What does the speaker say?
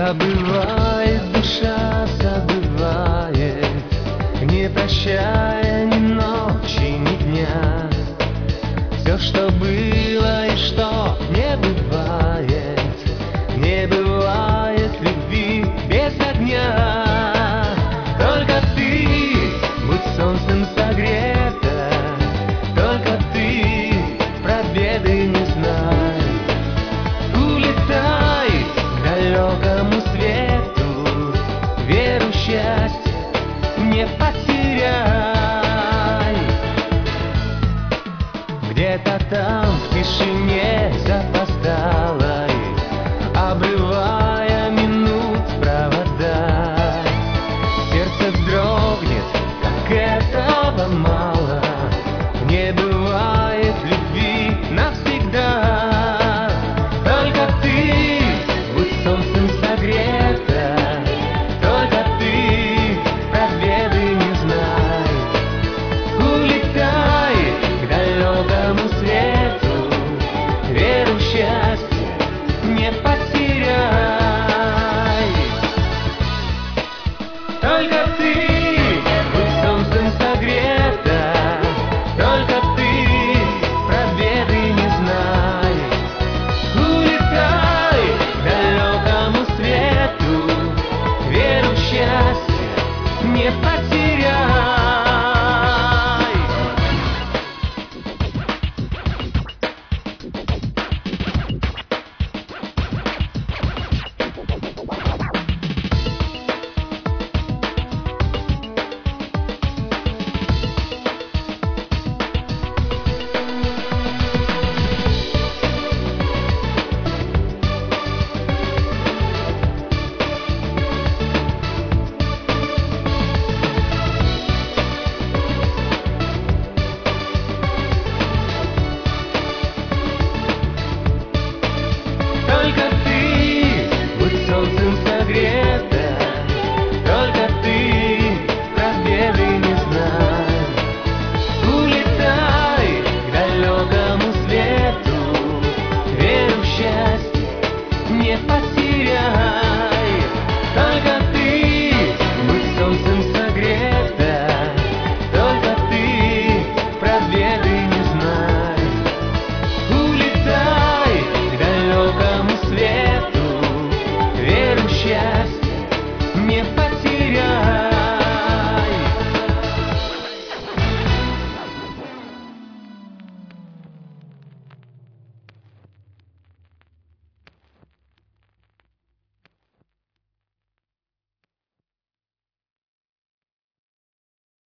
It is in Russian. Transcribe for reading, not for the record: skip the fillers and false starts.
Забывает душа, забывает, не прощая ни ночи, ни дня. Все, что было и что не бывает, не бывает любви без огня. Только ты будь солнцем согрета, только ты про беды не знай. Улетай к далекому свету, веру, счастье не потеряй. Где-то там в тишине запоздалой, обрывая минут провода, сердце вздрогнет, как этого мало. Не бывает любви навсегда. Только ты будь солнцем согрета, только ты про беды не знай. Улетай к далекому свету, веру, счастье не потеряй. Только ты будь солнцем согрета, только ты про беды не знай. Улетай к далекому свету, веру, счастье не потеряй.